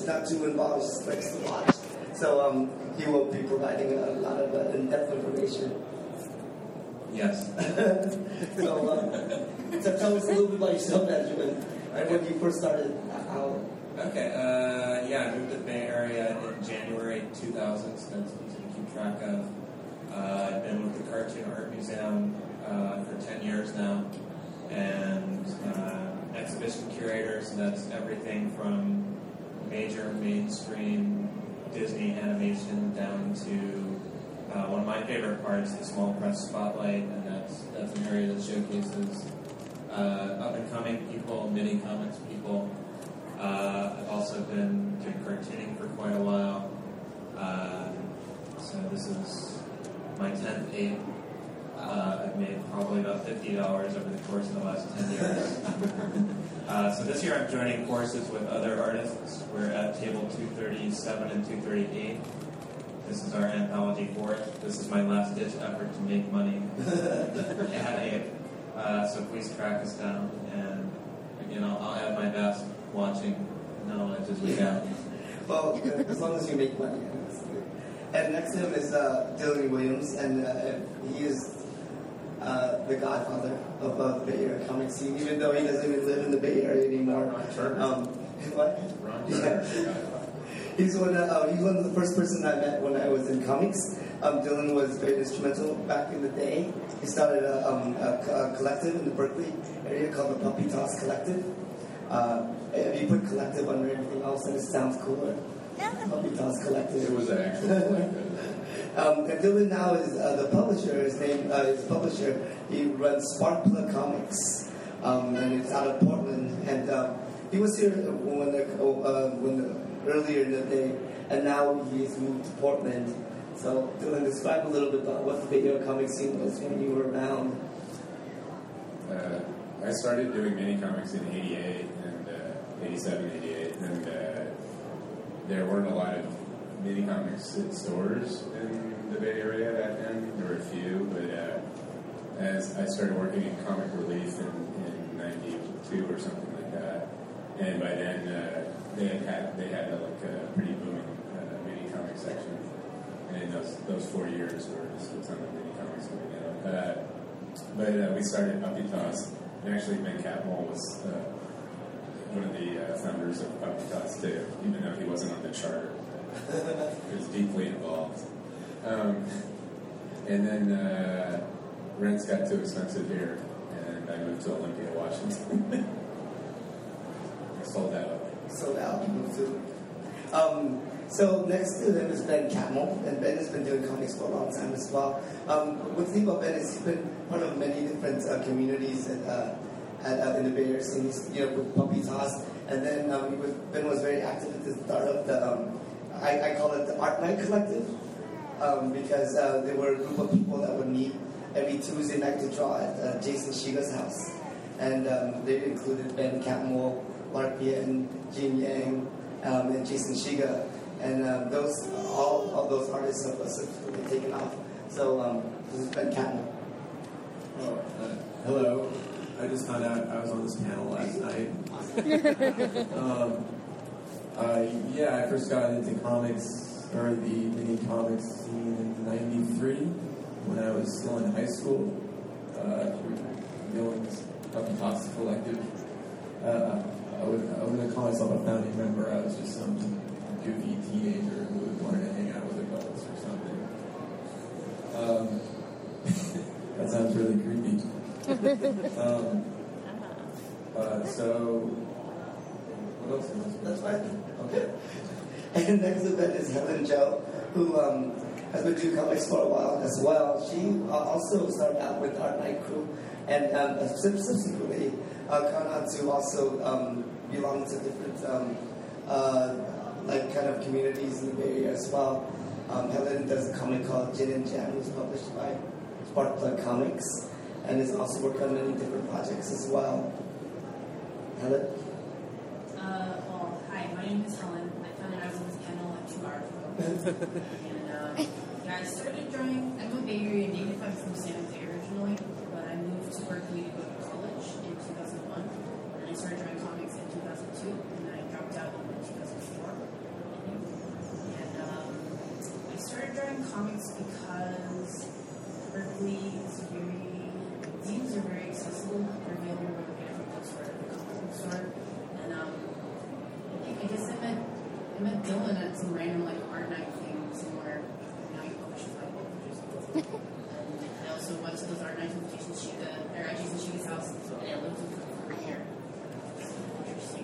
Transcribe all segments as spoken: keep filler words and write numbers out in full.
not too involved, he just likes to watch. So um, he will be providing a lot of uh, in-depth information. Yes. so, uh, so tell us a little bit about yourself, Benjamin, and when you first started. How? Okay. Uh, yeah, I moved to the Bay Area in January two thousand, so that's easy to keep track of. Uh, I've been with the Cartoon Art Museum uh, for ten years now, and uh, exhibition curator, so that's everything from major mainstream Disney animation down to uh, one of my favorite parts, the small press spotlight, and that's that's an area that showcases uh, up-and-coming people, mini comics people. Uh, I've also been doing cartooning for quite a while, uh, so this is my tenth ape. Uh, I've made probably about fifty dollars over the course of the last ten years. uh, so this year I'm joining courses with other artists. We're at table two thirty-seven and two thirty-eight. This is our anthology fourth. This is my last-ditch effort to make money at ape. Uh, so please track us down. And again, I'll, I'll add my best watching knowledge as we go. Well, as long as you make money. And next to him is uh, Dylan Williams, and uh, he is uh, the godfather of uh, the Bay Area comic scene, even though he doesn't even live in the Bay Area anymore. Um, what? Yeah. He's one. Of, uh, he's one of the first person I met when I was in comics. Um, Dylan was very instrumental back in the day. He started a, um, a, a collective in the Berkeley area called the Puppy Toss Collective. Uh, if you put collective under everything else, then it sounds cooler. Puppy Toss Collective. It was an actual collective. um, and Dylan now is uh, the publisher. His name, uh, his publisher. He runs Sparkplug Comics, um, and it's out of Portland. And uh, he was here when the, uh, when the, earlier in the day, and now he's moved to Portland. So, Dylan, describe a little bit about what the Bay Area comic scene was when you were around. Uh, I started doing mini comics in eighty-eight and uh, eighty-seven, eighty-eight, and uh, there weren't a lot of mini comics at stores in the Bay Area back then. There were a few, but uh, as I started working in Comic Relief in, in ninety-two or something like that, and by then uh, they had, had they had a, like a pretty booming uh, mini comic section. And in those those four years, there were just a ton of mini comics coming out. Uh, but uh, we started Puppy Toss, and actually Ben Catmull was uh, one of the uh, founders of Puppy Toss too, even though he wasn't on the charter. He was deeply involved. Um, and then uh, rents got too expensive here, and I moved to Olympia, Washington. I sold out. Sold out, moved to. Um, So next to them is Ben Catmull, and Ben has been doing comics for a long time as well. Um, what's the thing about Ben is he's been part of many different uh, communities at, uh, at, uh, in the Bay Area scene, you know, with Puppy Toss. And then um, he was, Ben was very active at the start of the, um, I, I call it the Art Night Collective, um, because uh, there were a group of people that would meet every Tuesday night to draw at uh, Jason Shiga's house. And um, they included Ben Catmull, Mark Yen, Jin Yang, um, and Jason Shiga. And um, those, all all those artists have been taken off. So um, this has been Catmull. Oh, uh, hello. I just found out I was on this panel last night. um, uh, yeah, I first got into comics, or the mini comics scene in ninety-three when I was still in high school. Uh, through Dylan's Puppy Toss Collective. Uh, I wouldn't, I wouldn't call myself a founding member. I was just some goofy teenager who wanted to hang out with adults or something. Um, that sounds really creepy. um, uh, so, what else is this? That's fine. Okay. And next event is Helen Joe, who um, has been doing comics for a while as well. She uh, also started out with Art Night Crew, and um, subsequently uh, gone on to also um, belong to different um, uh, like kind of communities in the Bay Area as well. Um, Helen does a comic called Gin and Jam, which is published by Sparkplug Comics, and has also worked on many different projects as well. Helen? Uh, well, hi, my name is Helen. I found out I was on this panel like two hours ago. and uh, yeah, I started drawing. I'm a Bay Area native. I'm from San Jose originally, but I moved to Berkeley to go to college in two thousand one. And I started drawing comics in two thousand two, and then I dropped out in two thousand four. drawing comics because Berkeley is very, zines are very accessible. They're available at every bookstore, every comic book store. And um, I guess I met, I met Dylan at some random like art night thing somewhere. Now you push my book, which is cool. And I also went to those art nights with Jason Shiga, or at Jason Shiga's house, and I lived with him for a year. Interesting.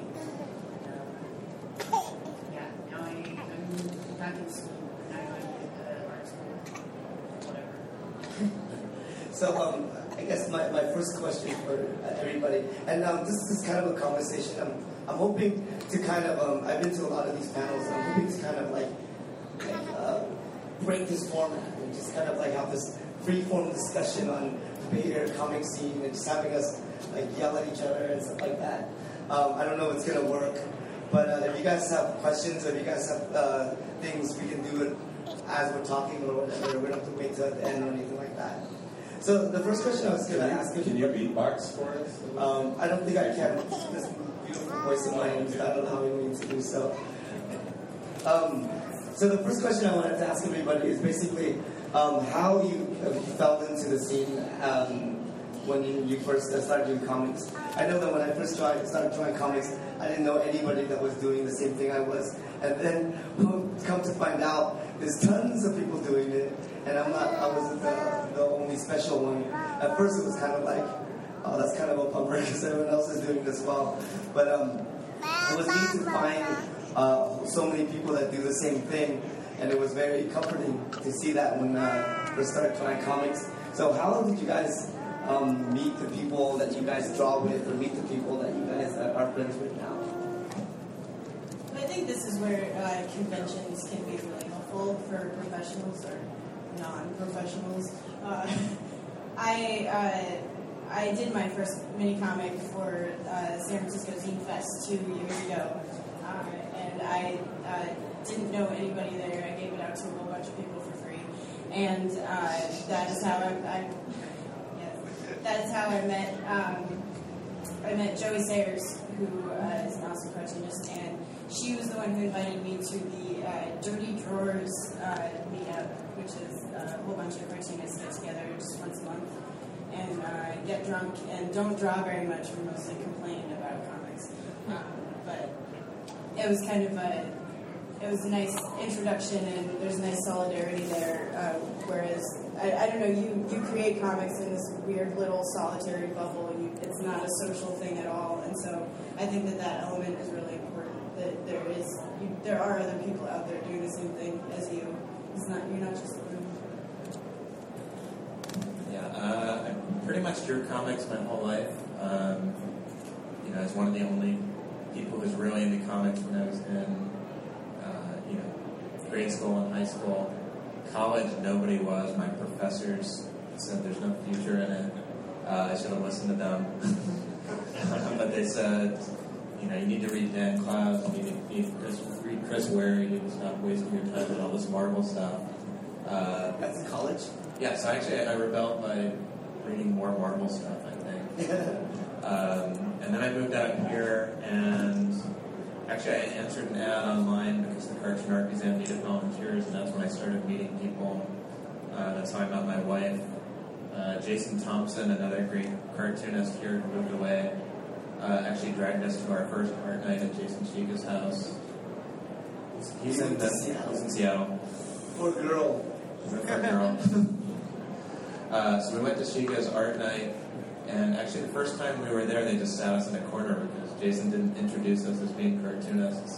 Um, yeah, now I, I'm back in school. Now I'm at art school. Whatever. So um, I guess my, my first question for everybody, and um, this is kind of a conversation. I'm, I'm hoping to kind of, um, I've been to a lot of these panels, and I'm hoping to kind of like, like uh, break this format and just kind of like have this free-form discussion on the Bay Area comic scene and just having us like yell at each other and stuff like that. Um, I don't know if it's going to work, but uh, if you guys have questions or if you guys have uh, things, we can do it as we're talking or whatever. We don't have to wait till the end or anything like that. So the first question I was going to ask you... Can you beatbox for us? Um, I don't think I can. This beautiful voice of mine is not allowing me to do so. Um, so the first question I wanted to ask everybody is basically um, how you, uh, you fell into the scene um, when you, you first started doing comics. I know that when I first tried, started drawing comics, I didn't know anybody that was doing the same thing I was. And then, come to find out, there's tons of people doing it, and I'm not, I wasn't the, the only special one. At first it was kind of like, oh, that's kind of a bummer because everyone else is doing this well. But um, it was neat to find uh, so many people that do the same thing, and it was very comforting to see that when uh, we started trying comics. So how did you guys um, meet the people that you guys draw with, or meet the people that you guys are friends with now? I think this is where uh, conventions can be really helpful for professionals or non-professionals. Uh, I uh, I did my first mini comic for uh, San Francisco Zine Fest two years ago, uh, and I uh, didn't know anybody there. I gave it out to a whole bunch of people for free, and uh, that is how I, I yes, that is how I met um, I met Joey Sayers, who uh, is an awesome cartoonist, and she was the one who invited me to the uh, Dirty Drawers uh, meetup, which is uh, a whole bunch of cartoonists get together just once a month and uh, get drunk and don't draw very much. We're mostly complaining about comics, um, but it was kind of a it was a nice introduction, and there's a nice solidarity there. Uh, whereas I, I don't know, you you create comics in this weird little solitary bubble, and you, it's not a social thing at all. And so I think that that element is really important. That there is, you, there are other people out there doing the same thing as you. It's not, you're not just alone. Yeah, uh, I pretty much drew comics my whole life. Um, you know, I was one of the only people who was really into comics when I was in, uh, you know, grade school and high school. College, nobody was. My professors said there's no future in it. Uh, I should have listened to them. But they said, you know, you need to read Dan Clowes, you need to read Chris, read Chris Ware, you need to stop wasting your time on all this Marvel stuff. Uh, That's in college? yeah, so actually I rebelled by reading more Marvel stuff, I think. um, and then I moved out here, and actually I answered an ad online because the Cartoon Art Museum needed volunteers, and that's when I started meeting people. Uh, that's how I met my wife. Uh, Jason Thompson, another great cartoonist here who moved away, uh, actually dragged us to our first art night at Jason Shiga's house. He's in, the, he's in Seattle. Poor girl. He's a poor girl. uh, so we went to Shiga's art night, and actually the first time we were there, they just sat us in a corner because Jason didn't introduce us as being cartoonists.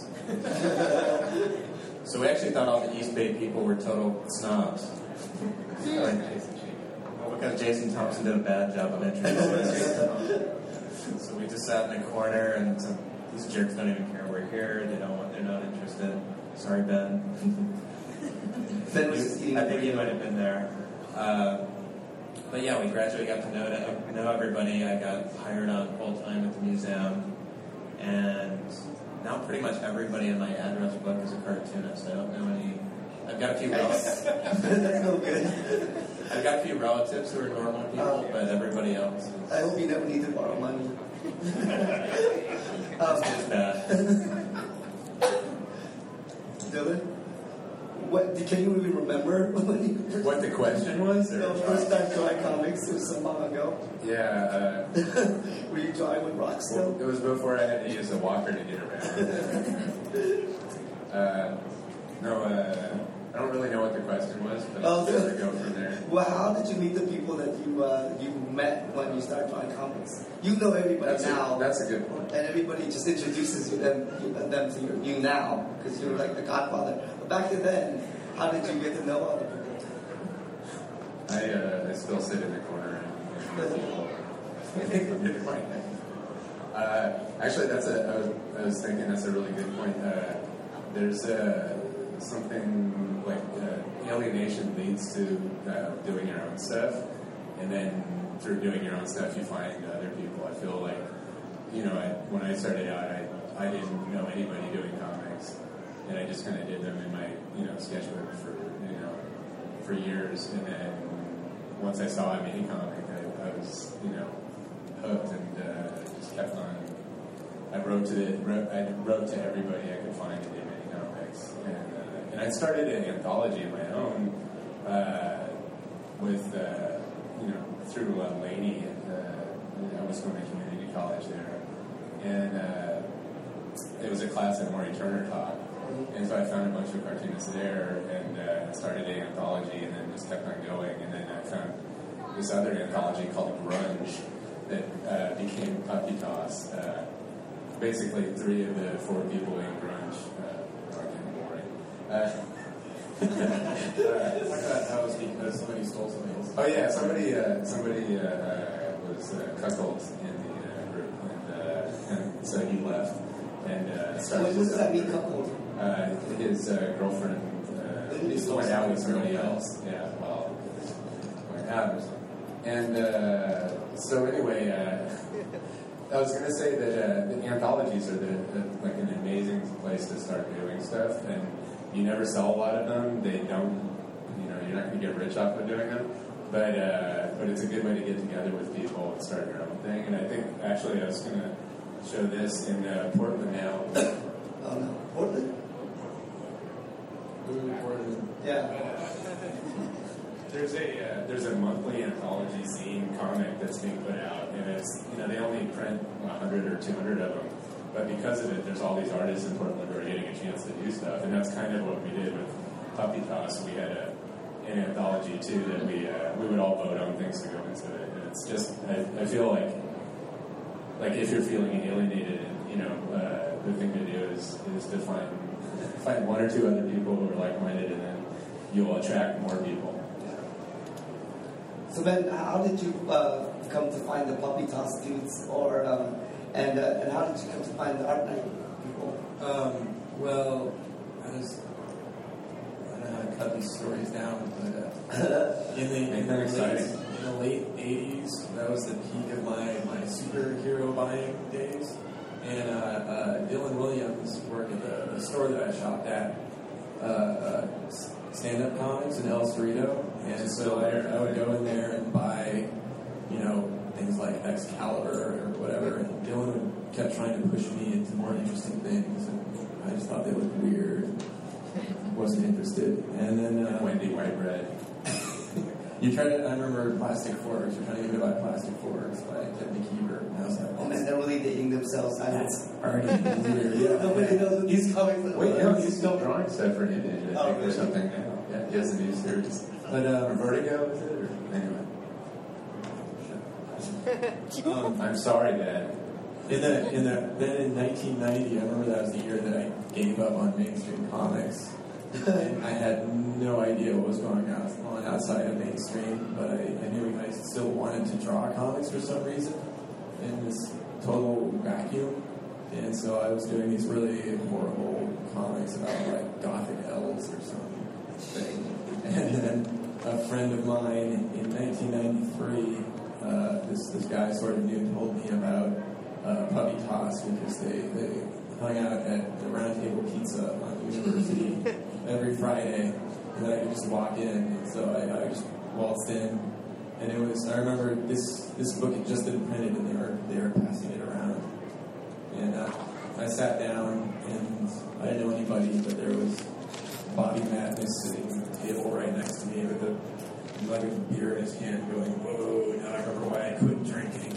So we actually thought all the East Bay people were total snobs. Like Jason Shiga. Well, because Jason Thompson did a bad job of introducing us. So we just sat in a corner, and some, these jerks don't even care we're here. They don't want. They're not interested. Sorry, Ben. Ben was just eating. I think he might have been there. Uh, but yeah, we gradually got to know know everybody. I got hired on full time at the museum, and now pretty much everybody in my address book is a cartoonist. I don't know any. I've got a few relatives. That's no good. I've got a few relatives who are normal people, Oh. but everybody else is. I hope you never need to borrow money. um, It's bad. Dylan? what, can you even remember when you first, What the question was? Or? no, first time drawing comics? It was so long ago. Yeah. Uh, Were you drawing with rocks still? Well, it was before I had to use a walker to get around. uh, no, uh, I don't really know what the question was, but I'll Oh, just go from there. Well, how did you meet the people that you uh, you met when you started drawing comics? You know everybody That's now, a, that's a good point. and everybody just introduces you them, you, them to you, you now because you're like the godfather. But back then, how did you get to know other people? I, uh, I still sit in the corner and, and uh, actually, that's a. I was, I was thinking that's a really good point. Uh, there's uh, something like uh, alienation leads to uh, doing your own stuff, and then through doing your own stuff, you find other people. I feel like, you know, I, when I started out, I I didn't know anybody doing comics, and I just kind of did them in my you know sketchbook for you know for years, and then once I saw a mini comic, I, I was you know hooked and uh, just kept on. I wrote to the wrote, I wrote to everybody I could find to do mini comics, and uh, and I started an anthology of my own uh, with uh, you know through uh, Laney, and uh, I was going to community college there, and uh, it was a class that Maury Turner taught, and so I found a bunch of cartoonists there, and uh, started an anthology, and then just kept on going, and then I found this other anthology called Grunge that uh, became Puppy Toss. Uh, basically, three of the four people in Grunge uh, are getting boring. Uh, I thought that was because somebody stole something else. oh yeah, somebody uh, somebody uh, was uh, cuckolded in the uh, group, and, uh, and so he left and uh, started. What does that mean, coupled? Uh, his uh, girlfriend uh, went out with somebody else. Yeah, well, went out or something. And uh, so anyway, uh, I was going to say that uh, the anthologies are the, the, like an amazing place to start doing stuff, and you never sell a lot of them. They don't, you know, you're not going to get rich off of doing them, but uh, but it's a good way to get together with people and start your own thing. And I think actually I was going to show this in uh, Portland now. Oh no, Portland? Portland. Yeah. There's a uh, there's a monthly anthology zine comic that's being put out, and it's you know they only print a hundred or two hundred of them, but because of it, there's all these artists in Portland who are getting a chance to do stuff, and that's kind of what we did with Puppy Toss. We had a an anthology too that we uh, we would all vote on things to go into it, and it's just I, I feel like like if you're feeling alienated, and you know uh, the thing to do is is to find find one or two other people who are like-minded, and then you'll attract more people. So Ben, how did you uh, come to find the Puppy Toss dudes, or um, and uh, and how did you come to find the Art Night people? Um, well, I was, I don't know how to cut these stories down, but uh, in the in the, late, in the late eighties, that was the peak of my, my superhero buying days. And uh, uh, Dylan Williams worked at the, the store that I shopped at, uh, uh, Stand-Up Comics in El Cerrito. And so I, I would go in there and buy, you know, things like Excalibur or whatever. And Dylan would, kept trying to push me into more interesting things. And I just thought they looked weird. Wasn't interested. And then uh, Wendy White Bread. you tried to, I remember Plastic Forks. You're trying to get me to buy Plastic Forks by Ted McKeever. And I was like, Oh man, they're really dating themselves. I that's already weird. Yeah. Nobody knows what these comics are. Wait, no, he's still drawing stuff for Image, I think, Oh, or really? something now. Yeah, he has a new series. But Or um, Vertigo, is it? Or, anyway. um, I'm sorry, Dad. in that, in that, then in nineteen ninety, I remember that was the year that I gave up on mainstream comics. And I had no idea what was going on outside of mainstream, but I, I knew I still wanted to draw comics for some reason in this total vacuum. And so I was doing these really horrible comics about like gothic elves or something. And then a friend of mine in nineteen ninety-three, uh, this this guy sort of knew told me about uh, Puppy Toss because they, they hung out at the Round Table Pizza on University every Friday, and then I could just walk in. And so I, I just waltzed in, and it was. I remember this this book had just been printed, and they were they were passing it around, and uh, I sat down, and I didn't know anybody, but there was Bobby Madness sitting at the table right next to me with a mug of beer in his hand going, whoa, now I remember why I quit drinking.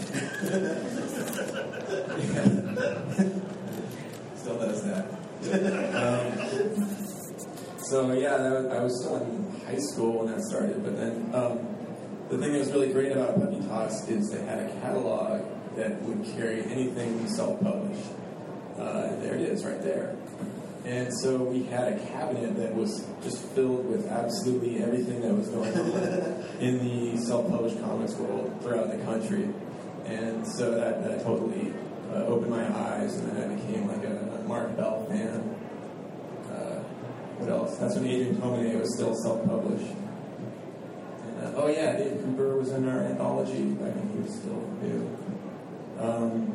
Still does that. Um, so yeah, that was, I was still in high school when that started, but then um, the thing that was really great about Puppy Talks is they had a catalog that would carry anything self-published. Uh, there it is, right there. And so we had a cabinet that was just filled with absolutely everything that was going on in the self-published comics world throughout the country. And so that, that totally uh, opened my eyes, and then I became like a, a Mark Bell fan. Uh, what else? That's when Adrian Tomine was still self-published. And, uh, oh yeah, Dave Cooper was in our anthology back when he was still new. Um,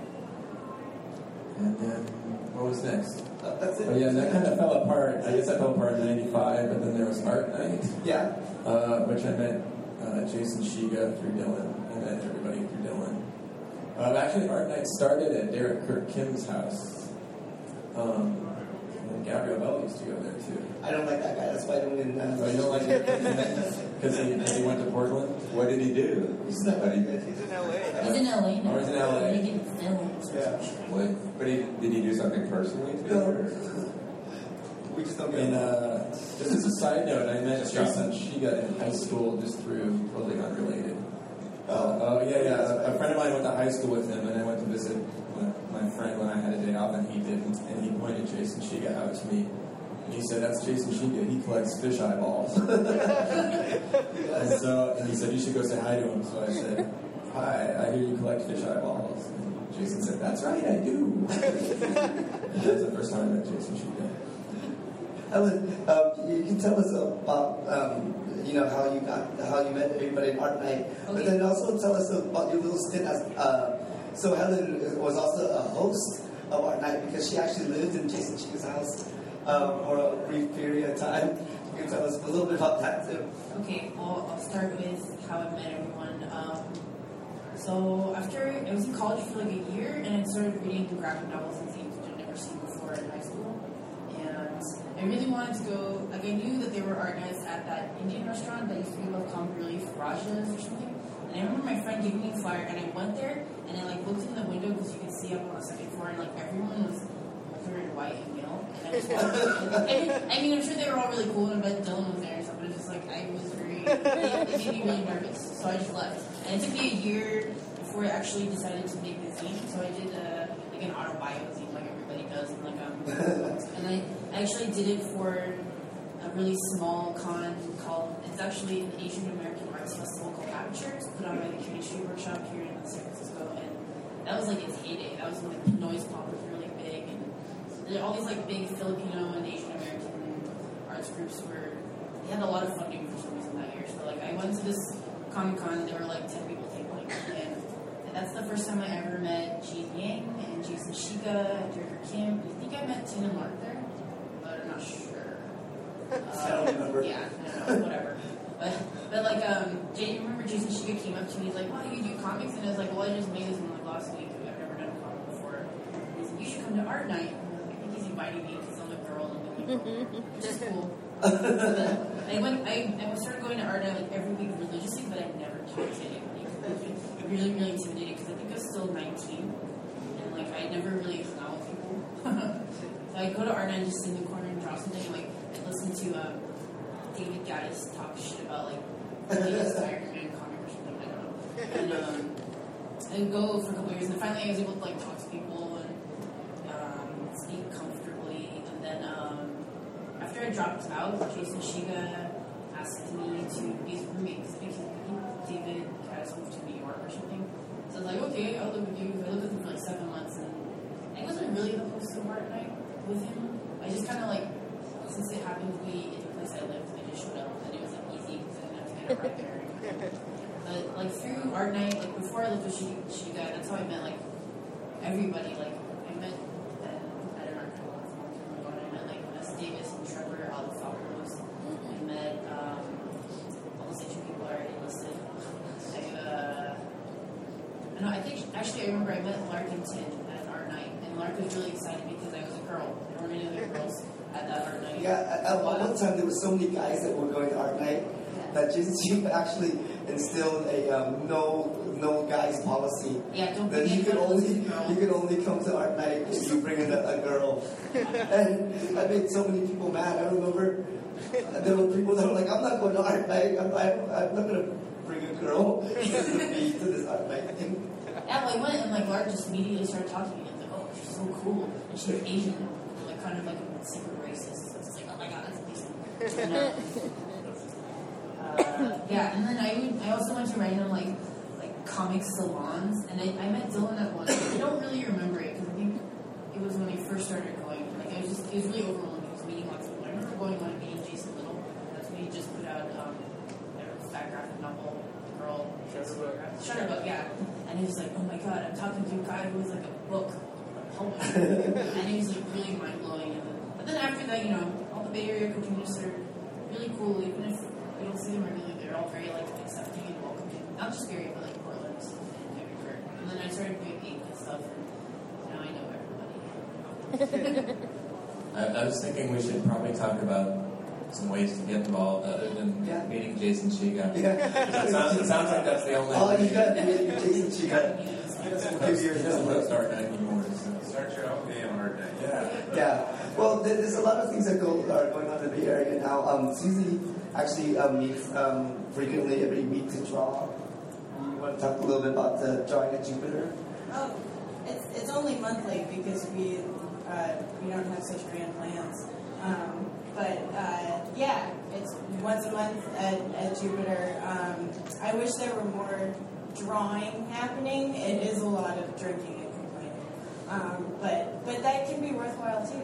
and then, what was next? Uh, that's it. Oh yeah, and that kind of fell apart. I guess that fell apart in ninety-five, but then there was Art Night. Yeah. Uh, which I met uh, Jason Shiga through Dylan. I met everybody through Dylan. Uh, actually, Art Night started at Derek Kirk Kim's house. Um, and Gabrielle Bell used to go there too. I don't like that guy. That's why I don't even. Uh, Oh, you don't like it? Because he, 'cause he went to Portland? What did he do? He's not very good. He's in L A. He's in L A now. Oh, he's in L A. Making films. Yeah. What? But he, did he do something personally too? No. or- We just don't get And along. uh, just as a side note, I met Jason Shiga in high school just through totally unrelated. Oh. Oh, yeah, yeah. A, a friend of mine went to high school with him, and I went to visit my, my friend when I had a day off, and he didn't. And he pointed Jason Shiga out to me. And he said, "That's Jason Shiga. He collects fish eyeballs." And so, and he said, "You should go say hi to him." So I said, "Hi, I hear you collect fish eyeballs." And Jason said, "That's right, I do." And that was the first time I met Jason Shiga. Ellen, um, you can tell us about um, you know how you got how you met everybody in Art Night, but Okay. then also tell us about your little stint as. Uh, so Helen was also a host of Art Night because she actually lived in Jason Shiga's house um, for a brief period of time. You can tell us a little bit about that too. Okay, well, I'll start with how I met everyone. Um, so after I was in college for like a year, and I started reading the graphic novels and things which I'd never seen before in high school. And I really wanted to go. Like I knew that there were art nights at that Indian restaurant that used to be called Comic Relief Rajas or something. And I remember my friend giving me a flyer, and I went there, and I like looked in the window because you could see up on the second floor, and like everyone was older and white and male. And I just wanted, I mean, I'm sure they were all really cool, and I bet Dylan was there and stuff, but it's just like I was very, it made me really nervous, so I just left. And it took me a year before I actually decided to make the zine. So I did a, like an autobio zine, like everybody does, and like um, and I actually did it for a really small con called. It's actually an Asian American arts festival called Aperture. It's put on by the Cutie Street Workshop here in San Francisco, and that was like its heyday. That was when like Noise Pop was really big, and there, all these like big Filipino and Asian American arts groups were. They had a lot of funding for some reason that year. So like I went to this Comic Con, there were like ten people tabling, and, and that's the first time I ever met Gene Yang and Jason Shiga, Derek Kim. I think I met Tin and Mark there, but I'm not sure. I don't remember. Yeah, no, no, whatever. But, but like, um, Jay, you remember Jason Shiga came up to me, he's like, "Wow, you do comics?" And I was like, "Well, I just made this one like last week. I've never done a comic before." He said, "You should come to Art Night." And I was like, "I think he's inviting me because I'm a girl and I'm a girl," which is cool. So then I went, I, I started going to Art Night like every week religiously, but I never talked to anybody. I was really, really intimidated because I think I was still nineteen, and like I never really hung out with people. So I go to Art Night and just sit in the corner and draw something. And, like I listen to um, David Gaddis talk shit about like the latest Iron Man comic or something. I don't know. And um, I would go for a couple of years, and then finally I was able to like talk to people and um, speak comfortably. And then um, after I dropped out, Jason Shiga asked me to be his roommate because I think David Gaddis moved to New York or something. So I was like, okay, I'll live with you. I lived with him for like seven months, and I wasn't really the host of Art Night with him. I just kind of like, since it happened to be in the place I lived, I just showed up, and it was like easy because I didn't have to get a ride there. But like through Art Night, like before I lived with Shiga, that's how I met like everybody. Like I met, uh, I don't know, I met like Ness Davis and Trevor Alfalcos. I met um, all those two people are already listed. I uh, I know. I think actually I remember I met Larkington at Art Night, and Lark was really excited because I was a girl. There weren't any other girls at that Art Night. Yeah, at, at one time there were so many guys that were going to art night that Jason Chief actually instilled a um, no no guys policy. Yeah, don't That bring you in could only girls. you could only come to art night if you bring in a, a girl. And I made so many people mad. I remember there were people that were like, "I'm not going to art night. I'm, I'm, I'm not going to bring a girl to me to this art night thing." Yeah, well, I went and like Laura just immediately started talking to me. Like, oh, she's so cool, and she's Asian, like kind of like a secret racist. So it's like, oh my god, that's amazing. And, uh, uh, yeah, and then I would, I also went to random like like comic salons, and I, I met Dylan at one. I don't really remember it because I think it was when I first started going. Like I was just, it was really overwhelming. I was meeting lots of people. I remember going on and meeting Jason Little. That's when he just put out um, their fat graphic novel, Girl. Shutterbug, yeah. And he was like, oh my god, I'm talking to a guy who was like a book, a poem. And he was like really mind blowing. But then after that, you know, all the Bay Area communities are really cool, even if we don't see them regularly, they're all very like accepting and welcoming. Not just Bay Area, but like Portland and everywhere. And then I started doing ink and stuff, and now I know everybody. I, I was thinking we should probably talk about some ways to get involved other than Yeah. meeting Jason Chiga. Yeah. It sounds, it sounds like that's the only Oh, you thing. got to meet Jason Chica. Give your He doesn't live start night anymore. So. Start your own day on art night. Yeah. Yeah. Well, there- there's a lot of things that go are going on in the Bay Area now. Um, Susie actually um, meets um, frequently every week to draw. You want to talk a little bit about the drawing at Jupiter? Oh, it's it's only monthly because we uh, we don't have such grand plans. Um, but uh, yeah, it's once a month at, at Jupiter. Um, I wish there were more drawing happening. It is a lot of drinking and complaining, um, but but that can be worthwhile too.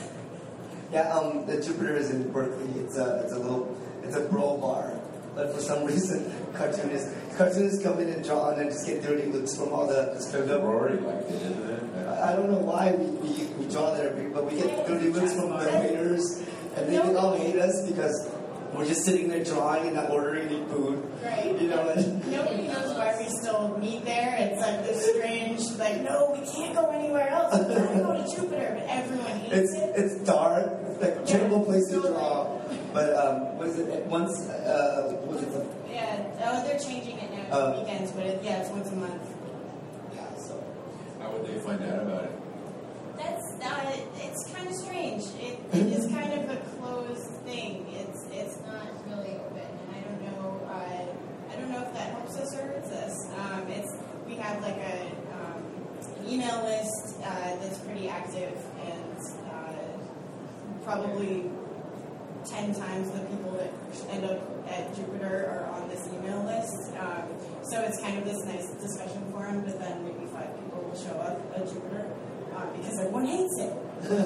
Yeah. Um, the Jupiter is in Berkeley. It's a it's a little it's a bro bar. But for some reason, cartoonists cartoonists come in and draw and then just get dirty looks from all the the Rory liked it, isn't it? I don't know why we, we, we draw there, but we get dirty looks from the waiters, and they all hate us because we're just sitting there drawing and not ordering any food. Right. You know, and Nobody knows why we still meet there. It's like this strange, like, no, we can't go anywhere else. We gotta go to Jupiter, but everyone hates it's it. it's dark. It's like a terrible place to draw. But um, what is it? Once uh, what is it? Yeah, oh, they're changing it now to Uh, weekends, but it, yeah, it's once a month. Yeah. So How would they find out about it? That's uh, it's kind of strange. It, it is kind of a closed thing. It's it's not really open, and I don't know. Uh, I don't know if that helps us or hurts us. Um, it's we have like a um, email list uh, that's pretty active, and uh, probably ten times the people that end up at Jupiter are on this email list. Um, so it's kind of this nice discussion forum, but then maybe five people will show up at Jupiter uh, because everyone hates it.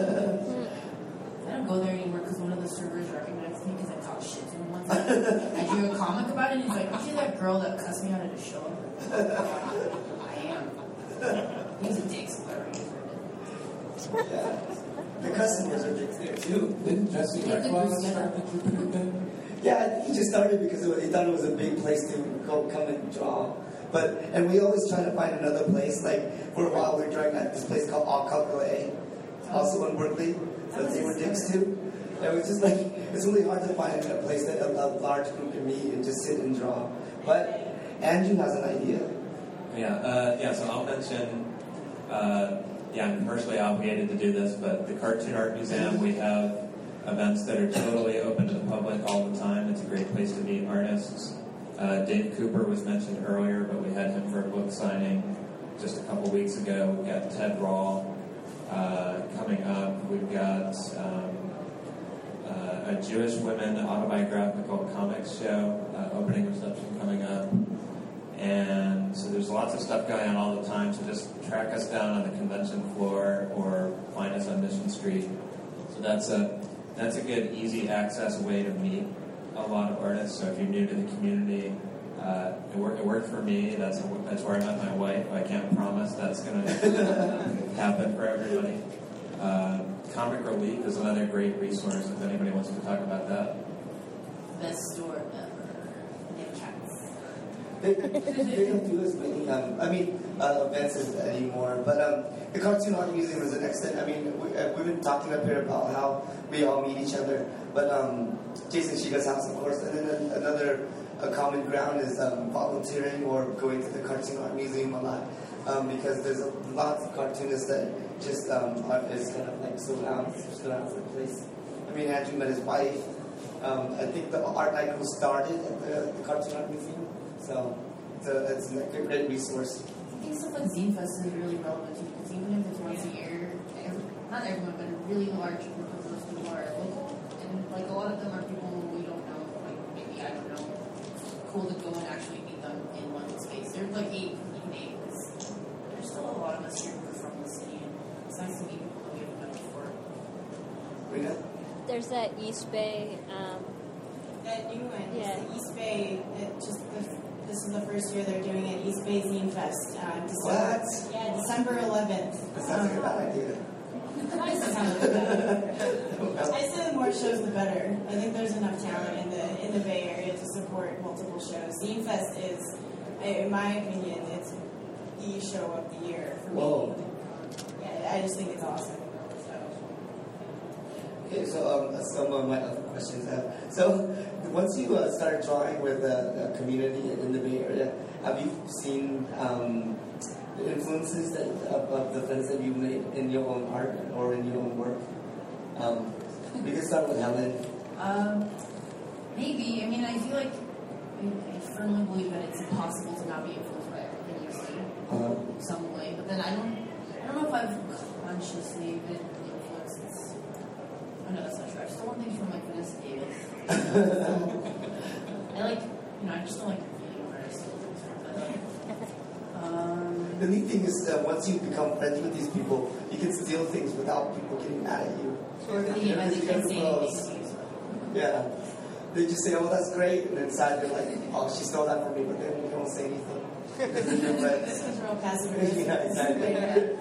I don't go there anymore because one of the servers recognized me because I talked shit to him one time. I drew a comic about it, and he's like, "Aren't you that girl that cussed me out at a show?" I am. He's a dick, so whatever. yeah, the customers are dicks there too. Didn't Jesse Yeah, the Reclaw Goose start the Jupiter thing? Yeah, I think he just started because he thought it was a big place to go come and draw. But and we always try to find another place. Like for a while, we were drawing at this place called Alcalá, also in Berkeley. But they were dicks too. And it was just like it's really hard to find a place that a, a large group can meet and just sit and draw. But Andrew has an idea. Yeah, uh, yeah, so I'll mention, uh, yeah, I'm commercially obligated to do this, but the Cartoon Art Museum, we have events that are totally open to the public all the time. It's a great place to meet artists. Uh, Dave Cooper was mentioned earlier, but we had him for a book signing just a couple weeks ago. We've got Ted Rawl uh, coming up. We've got um, uh, a Jewish women autobiographical comics show, uh, opening reception coming up. And so there's lots of stuff going on all the time, so just track us down on the convention floor or find us on Mission Street. So that's a that's a good, easy access way to meet a lot of artists. So if you're new to the community, uh, it, worked, it worked for me. That's a, that's where I met my wife. I can't promise that's going to happen for everybody. Uh, Comic Relief is another great resource if anybody wants to talk about that. Best store ever. Nick Cats. they, they don't do as many, um, I mean, uh, events as anymore. But um, the Cartoon Art Museum is an excellent, I mean, we, uh, we've been talking up here about how we all meet each other. But um, Jason Shiga's house, of course. And then another a common ground is um, volunteering or going to the Cartoon Art Museum a lot. Um, because there's a, lots of cartoonists that just um, are, is kind of like surrounds, surrounds the place. I mean, Andrew met his wife. Um, I think the art night was started at the, the Cartoon Art Museum, so it's a, it's a great resource. I think stuff like Zine Fest is really relevant too, because even if it's once a year, every, not everyone, but a really large group of those people are local, and like a lot of them are people we don't know, like maybe, I don't know, cool to go and actually meet them in one space. There's like eight, even eight, because there's still a lot of us here who are from the city, and it's nice to meet people that we haven't met before. Rita? There's that East Bay. Um, That new one, Yeah. it's the East Bay. It just the, this is the first year they're doing it. East Bay Zine Fest. Uh, December, What? Yeah, December eleventh. That sounds like a bad idea. I I say the more shows, the better. I think there's enough talent in the in the Bay Area to support multiple shows. Zine Fest is, in my opinion, it's the show of the year for me. Whoa. Yeah, I just think it's awesome. So. Okay, so um, some of my other questions I have. So once you uh, started drawing with the, the community in the Bay Area, have you seen um, the influences that, of, of the friends that you made in your own art or in your own work? Um, we can start with Helen. Um, maybe. I mean, I feel like I, I firmly believe that it's impossible to not be influenced by everything you see Uh, in some way. But then I don't, I don't know if I've consciously been influenced. It's, oh no, that's not true. I've stolen things from like Vanessa Davis. I like, you know, I just don't like reading where I steal things from. But like, um, the neat thing is that once you become friends with these people, you can steal things without people getting mad at you. or the event they can say anything to you. So. Yeah. They just say, oh, that's great. And inside they're like, oh, she stole that from me, but then you don't say anything. Because they're your friends. This is real passive aggressive. Yeah, exactly.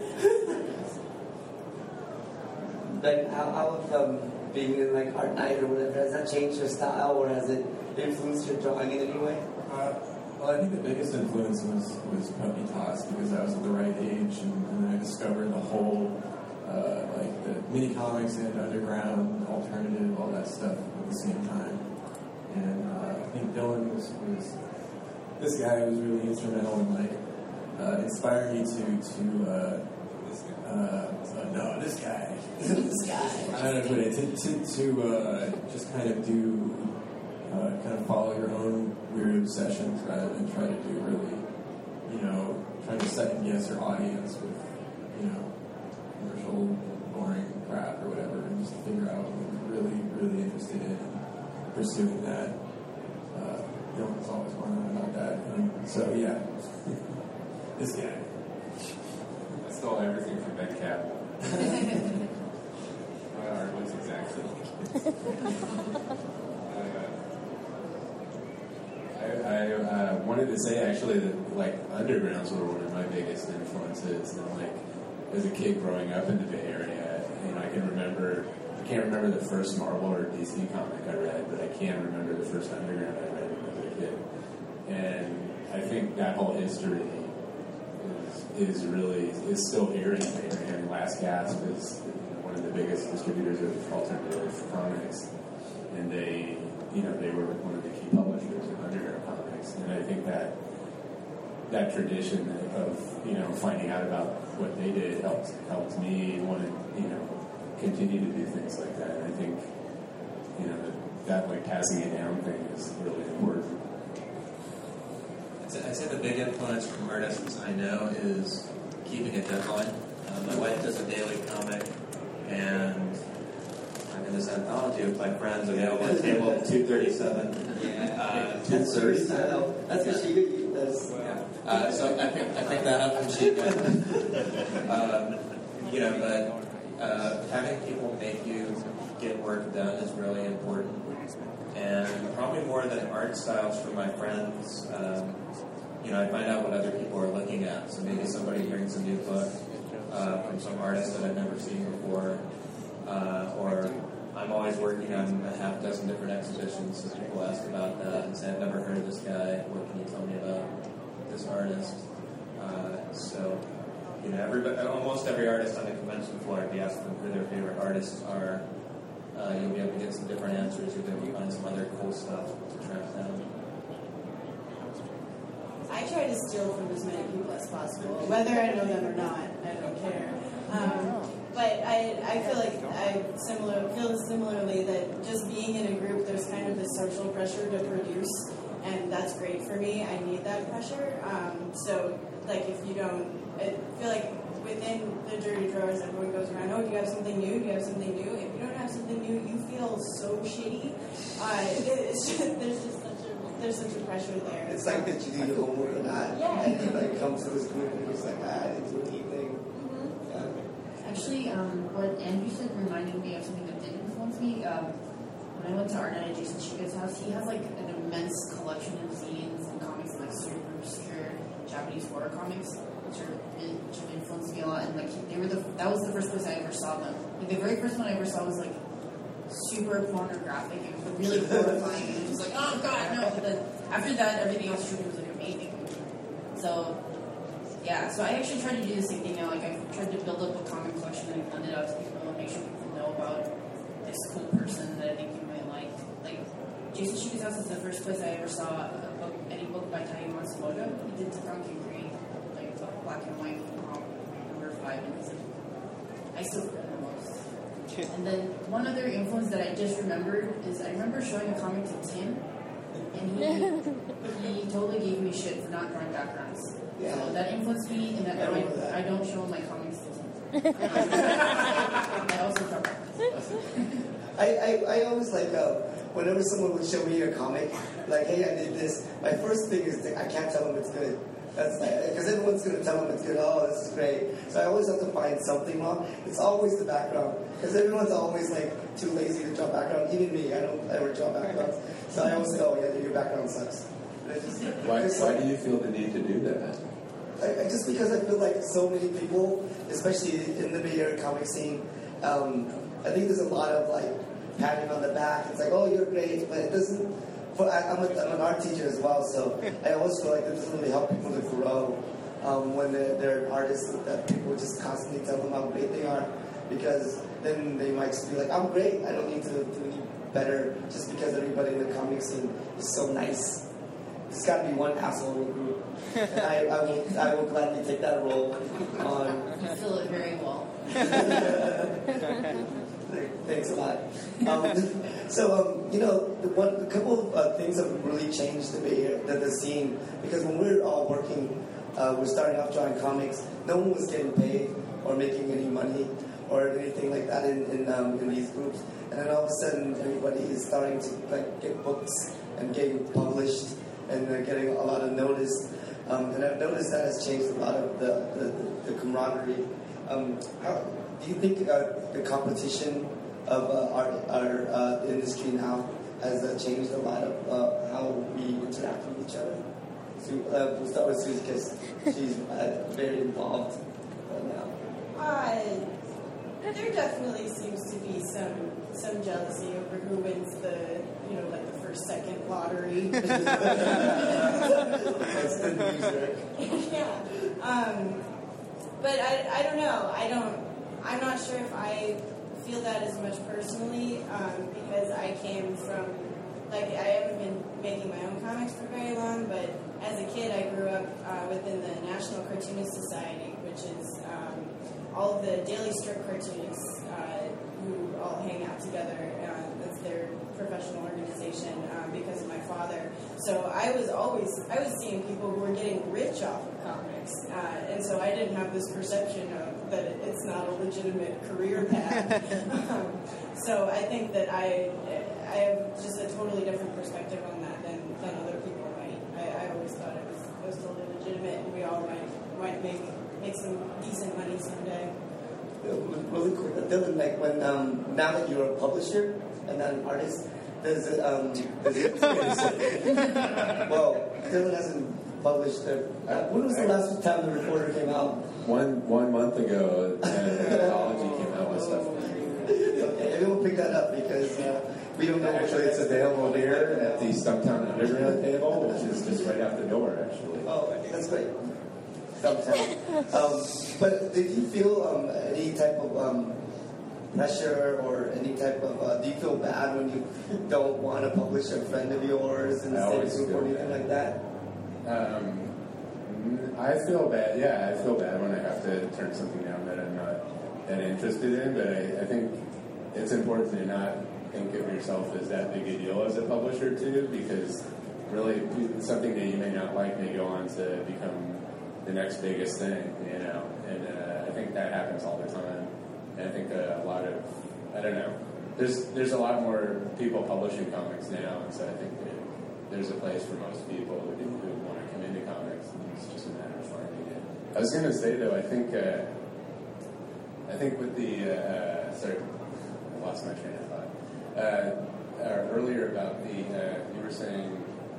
Like, how, how of um, being in like art night or whatever, has that changed your style or has it influenced your drawing in any way? Uh, well, I think the biggest influence was, was Puppy Toss because I was at the right age and, and then I discovered the whole, uh, like the mini comics and underground, alternative, all that stuff at the same time. And uh, I think Dylan was, was, this guy was really instrumental in like uh, inspiring me to, to uh, uh, uh, no, this guy, this guy, I don't know what it, to, to, to uh, just kind of do Uh, kind of follow your own weird obsessions rather than try to do really, you know, trying to second guess your audience with, you know, commercial, boring crap or whatever, and just figure out what you're really, really interested in and pursuing that. Uh, Dylan's always wondering about that. And so, yeah, this guy. I stole everything from Ben Cap. My art looks exactly. I uh, wanted to say actually that like undergrounds were one of my biggest influences, and like as a kid growing up in the Bay Area, you know, I can remember I can't remember the first Marvel or D C comic I read, but I can remember the first underground I read when I was a kid, and I think that whole history is is really is still here in the Bay Area. And Last Gasp is one of the biggest distributors of alternative comics, and they. You know, they were one of the key publishers of underground comics, and I think that that tradition of you know finding out about what they did helped helped me want to you know continue to do things like that. And I think you know that, that like passing it down thing is really important. I'd say, I'd say the big influence from artists I know is keeping a deadline. Uh, my wife does a daily comic, and in this anthology with my friends available at table two thirty-seven. Uh, two thirty-seven. That's what she did. That's yeah. Uh, so I picked I picked that up from she um, you know, but uh, having people make you get work done is really important. And probably more than art styles from my friends, um, you know, I find out what other people are looking at. So maybe somebody brings a new book uh, from some artist that I've never seen before, uh, or I'm always working on a half dozen different exhibitions, so people ask about that and say, I've never heard of this guy, what can you tell me about this artist? Uh, so, you know, everybody, almost every artist on the convention floor, if you ask them who their favorite artists are, uh, you'll be able to get some different answers. You'll be able to find some other cool stuff to track down. I try to steal from as many people as possible, whether I know them or not. I don't care. Um, but I, I feel like I similar feel similarly that just being in a group, there's kind of this social pressure to produce, and that's great for me. I need that pressure. Um, so, like, if you don't, I feel like within the dirty drawers, everyone goes around, oh, do you have something new? Do you have something new? If you don't have something new, you feel so shitty. Uh, it's just, there's just such a, there's such a pressure there. It's like that you do your homework or not. Yeah. And you like come to this group and it's like, ah, I didn't do anything. Mm-hmm. Yeah. Actually, um, what Andrew said reminded me of something that did influence me. Um, when I went to Art Night at Jason Shiga's house, he has like an immense collection of zines and comics, like super obscure Japanese horror comics, which are which have influenced me a lot. And like they were the that was the first place I ever saw them. Like the very first one I ever saw was like super pornographic. It was really horrifying. And it was like, oh god, no. But then after that, everything else was like amazing. So. Yeah, so I actually tried to do the same thing now. Like, I tried to build up a comic collection and lend it out to people and make sure people know about this cool person that I think you might like. Like, Jason Shiga's house is the first place I ever saw a book, any book by Taiyo Matsumoto. He did Takanki Green, like black and white, um, number five, and it's like, I still read the most. And then one other influence that I just remembered is I remember showing a comic to Tim, and he he totally gave me shit for not drawing backgrounds. Yeah. So that influenced me, and that I I, remember that. I don't show my comics to Tim. I also draw backgrounds. I, I, I always like, uh, whenever someone would show me a comic, like, hey, I did this, my first thing is, I can't tell them it's good. That's like, because everyone's going to tell them it's good, oh, this is great. So I always have to find something wrong. It's always the background, because everyone's always, like, too lazy to draw background. Even me, I don't ever draw backgrounds. So I always say, oh, yeah, your background sucks. Just, Why, it's why like- do you feel the need to do that? I, I, just because I feel like so many people, especially in the Bay Area comic scene, um, I think there's a lot of like patting on the back. It's like, oh, you're great, but it doesn't. For I, I'm, a, I'm an art teacher as well, so I always feel like it doesn't really help people to grow um, when they're, they're artists. That people just constantly tell them how great they are, because then they might just be like, I'm great. I don't need to do any better just because everybody in the comic scene is so nice. There's got to be one asshole in the group. And I, I, will, I will gladly take that role on. You fill it very well. Thanks a lot. Um, so, um, you know, the one, a couple of uh, things have really changed the Bay Area, the, the scene, because when we were all working, uh, we're starting off drawing comics, no one was getting paid or making any money or anything like that in, in, um, in these groups. And then all of a sudden, everybody is starting to like get books and getting published, and they're getting a lot of notice. Um, and I've noticed that has changed a lot of the, the, the camaraderie. Um, how, do you think uh, the competition of uh, our, our uh, industry now has uh, changed a lot of uh, how we interact with each other? So, uh, we'll start with Susie because she's uh, very involved right now. Uh, there definitely seems to be some some jealousy over who wins the, you know, like the first second lottery. That's the news, right? Yeah. Um, but I, I don't know. I don't. I'm not sure if I feel that as much personally um, because I came from, like, I haven't been making my own comics for very long, but as a kid I grew up uh, within the National Cartoonist Society, which is um, all of the daily strip cartoonists uh, who all hang out together. Uh, that's their professional organization um, because of my father. So I was always, I was seeing people who were getting rich off of comics. Uh, and so I didn't have this perception of that it, it's not a legitimate career path. um, so I think that I I have just a totally different perspective on that than, than other people might. I, I always thought it was, it was totally legitimate and we all might, might make, make some decent money someday. Really quick, Dylan, like when, um, now that you're a publisher and not an artist, does it, um, does it, well, Dylan hasn't published, a, uh, when was the last time the reporter came out? One one month ago, uh, Anthology came out with stuff. Yeah, everyone pick that up because uh, we don't know. Actually, it's available here at the Stumptown Underground table, which is just right out the door, actually. Oh, that's great. Stumptown. um, but did you feel um, any type of um, pressure or any type of? Uh, do you feel bad when you don't want to publish a friend of yours in the I same always group or feel anything bad. like that? Um, I feel bad, yeah, I feel bad when I have to turn something down that I'm not that interested in, but I, I think it's important to not think of yourself as that big a deal as a publisher too, because really something that you may not like may go on to become the next biggest thing, you know, and uh, I think that happens all the time, and I think uh, a lot of, I don't know, there's there's a lot more people publishing comics now, and so I think that there's a place for most people who, who want to come into comics. It's just a matter of finding it. I was going to say though, I think uh, I think with the uh, sorry, I lost my train of thought. Uh, uh, earlier about the uh, you were saying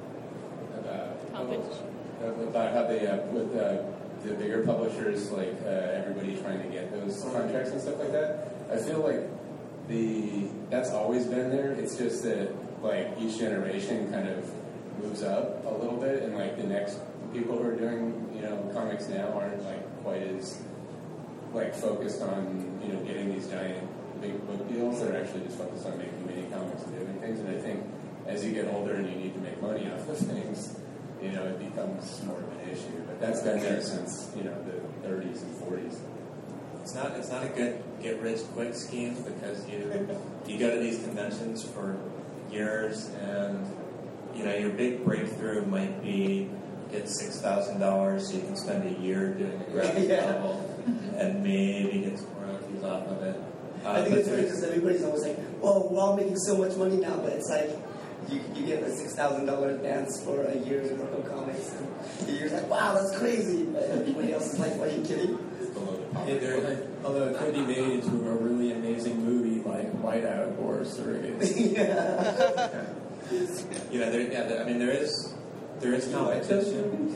about Competition. uh, about how they uh, with uh, the bigger publishers, like uh, everybody trying to get those contracts and stuff like that. I feel like the that's always been there. It's just that like each generation kind of moves up a little bit, and like the next people who are doing you know comics now aren't like quite as like focused on you know getting these giant big book deals. They're actually just focused on making mini comics and doing things. And I think as you get older and you need to make money off of things, you know it becomes more of an issue. But that's been there since you know the thirties and forties. It's not it's not a good get rich quick scheme because you you go to these conventions for years and you know your big breakthrough might be get six thousand dollars so you can spend a year doing a graphic Yeah. novel and maybe get some royalties off of it. Uh, I think but it's funny because everybody's always like, "Well, we're all making so much money now," but it's like you, you get a six thousand dollar advance for a year's worth of comics, and you're like, "Wow, that's crazy!" But everybody else is like, "Are you kidding?" it's below the Hey, poverty. there, although it could be made into a really amazing movie like Whiteout or Surrogates. Yeah. You know, there, yeah, there, I mean, there is there is competition.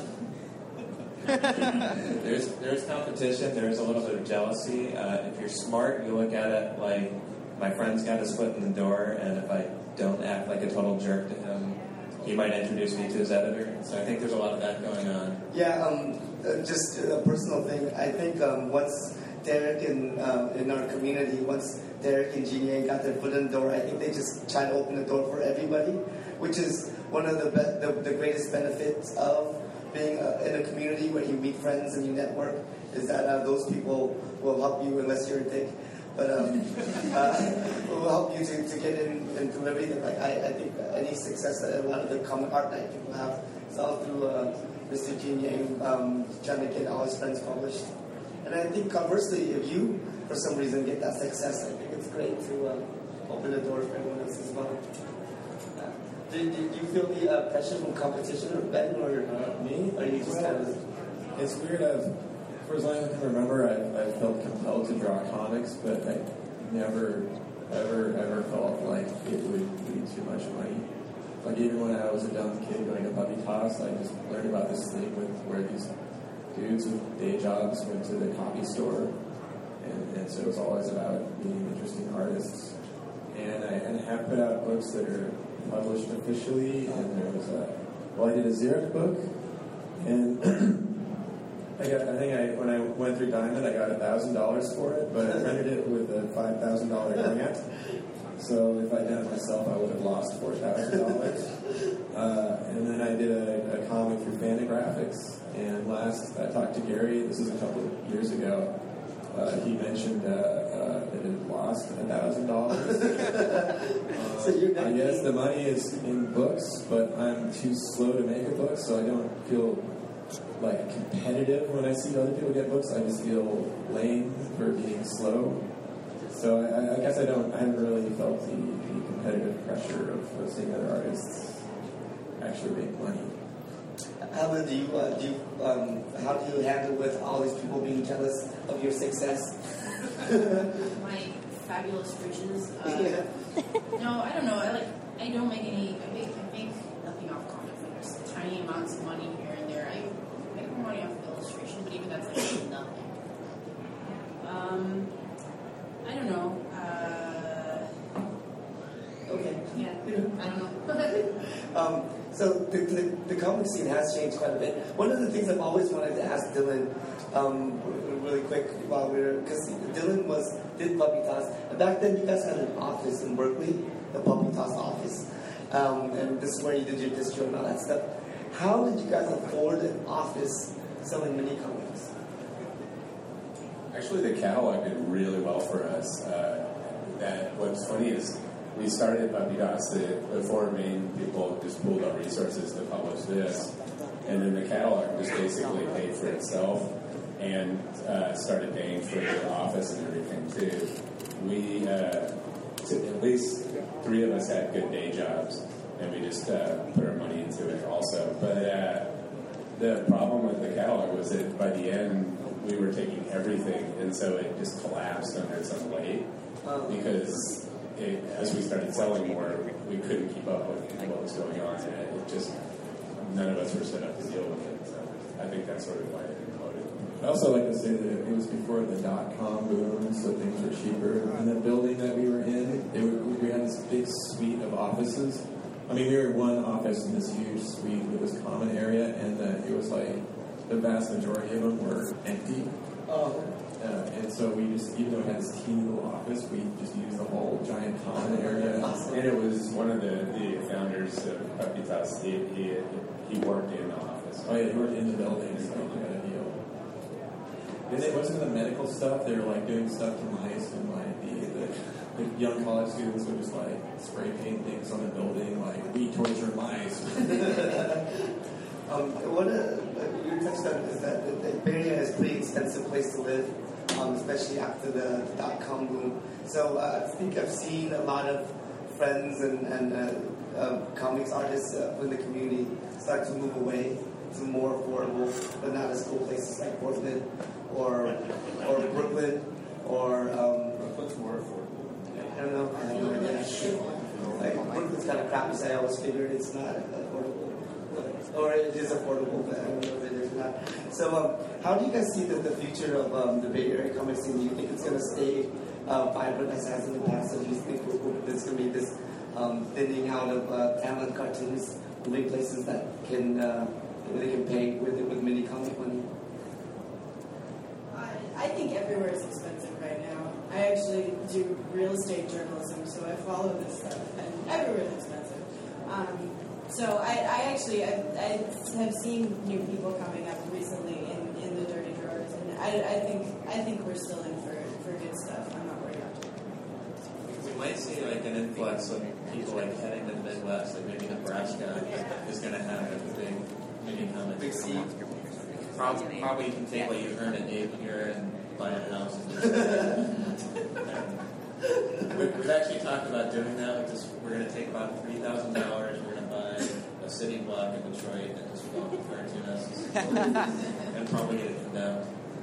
there's there's competition. There's a little bit of jealousy. Uh, if you're smart, you look at it like my friend's got his foot in the door, and if I don't act like a total jerk to him, he might introduce me to his editor. So I think there's a lot of that going on. Yeah, um, uh, just a personal thing. I think um, once Derek and um, in our community, once Derek and Jeannie got their foot in the door, I think they just try to open the door for everybody, which is one of the be- the, the greatest benefits of being uh, in a community where you meet friends and you network, is that uh, those people will help you unless you're a dick. But um, uh, will help you to, to get in and do everything. Like I, I think any success that a lot of the comic art night people have is all through uh, Mister Jin Yang um, trying to get all his friends published. And I think conversely, if you for some reason get that success, I think it's great to uh, open the door for everyone else as well. Uh, did, did you feel the uh, pressure from competition, or Ben, or uh, me, or you just kind of? It's weird. I've, for as long as I can remember, I've, I've felt compelled to draw comics, but I never, ever, ever felt like it would be too much money. Like even when I was a dumb kid going to puppy toss, I just learned about this thing with where these dudes with day jobs went to the copy store, and, and so it was always about meeting interesting artists. And I, and I have put out books that are published officially, and there was a, well, I did a Xeric book, and I got, I think I, when I went through Diamond, I got a thousand dollars for it, but I rented it with a five thousand dollar grant. So if I'd done it myself, I would have lost four thousand dollars. Uh, and then I did a, a comic through Fantagraphics. And last, I talked to Gary. This was a couple of years ago. Uh, he mentioned uh, uh, that it lost a thousand dollars. So you're I guess the money is in books, but I'm too slow to make a book, so I don't feel like competitive when I see other people get books. I just feel lame for being slow. So I, I guess I don't. I haven't really felt the, the competitive pressure of, of seeing other artists actually make money. Alan, do you, uh, do you, um, how do you handle with all these people being jealous of your success? My fabulous riches. Uh, Yeah. No, I don't know. I like. I don't make any. I make. I make nothing off comics. Like there's tiny amounts of money here and there. I make more money off of illustration, but even that's like nothing. Um, I don't know. Uh, Yeah, I don't know. um, so the, the, the comic scene has changed quite a bit. One of the things I've always wanted to ask Dylan, um, really quick, while we were, because Dylan was did Puppy Toss, and back then you guys had an office in Berkeley, the Puppy Toss office, um, and this is where you did your distro and all that stuff. How did you guys afford an office selling mini comics? Actually, the catalog did really well for us. Uh, that what's funny is we started Puppy Toss, the, the four main people just pooled our resources to publish this, and then the catalog just basically paid for itself and uh, started paying for the office and everything too. We, uh, at least three of us had good day jobs, and we just uh, put our money into it also. But uh, the problem with the catalog was that by the end, we were taking everything, and so it just collapsed under some weight because it, as we started selling more, we couldn't keep up with what was going on, and it, it just, none of us were set up to deal with it. So I think that's sort of why it imploded. I also like to say that it was before the dot-com boom, so things were cheaper. And the building that we were in, they were, we had this big suite of offices. I mean, we were in one office in this huge suite with this common area, and uh, it was like the vast majority of them were empty. Oh. Uh, and so we just, even though we had this teeny little office, we just used the whole giant common area. And it was one of the, the founders of Puppy Toss. He, he, he worked in the office. Oh yeah, he worked in the building, so he got a deal. And it wasn't the medical stuff. They were like doing stuff to mice, and like the, the, the young college students would just like spray paint things on the building, like we torture mice. um, what uh, you touched on is that the, the Bay Area is a pretty expensive place to live, um, especially after the dot-com boom. So uh, I think I've seen a lot of friends and, and uh, uh, comics artists uh, in the community start to move away to more affordable, but not as cool places like Portland or or Brooklyn or um, Brooklyn's more affordable. I don't know. I don't know. Yeah. Like Brooklyn's kind of crap, so I always figured it's not affordable, or it is affordable, but I don't know if it is not. So, um, how do you guys see the, the future of um, the Bay Area comic scene? Do you think it's going to stay uh, vibrant as it has in the past, or do you think there's going to be this um, thinning out of uh, talent cartoonists moving places that can uh, where they can pay with with mini comic money? I think everywhere is expensive right now. I actually do real estate journalism, so I follow this stuff, and everywhere is expensive. Um, so I, I actually I, I have seen new people coming up recently in, in the dirty drawers, and I, I think I think we're still in for, for good stuff. I'm not worried about it. We might see like an influx of people like heading to the Midwest, like maybe Nebraska is going to have a big mini comic. Big seed. Probably, probably you can take what you earn at Dave here and buy a house. We've we've actually talked about doing that. With this, we're going to take about three thousand dollars. We're going to buy a city block in Detroit and just walk with cartoonists and probably get it condemned.